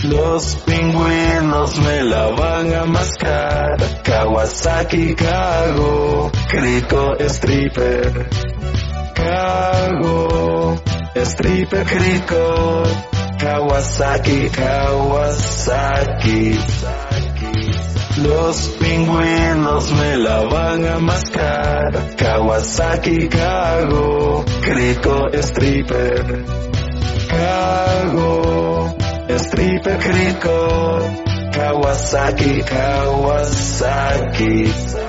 Los pingüinos me la van a mascar. Kawasaki cago, crico stripper. Cago, stripper crico. Kawasaki, Kawasaki. Los pingüinos me la van a mascar. Kawasaki cago, crico stripper. Cago, stripper crico. Kawasaki, Kawasaki.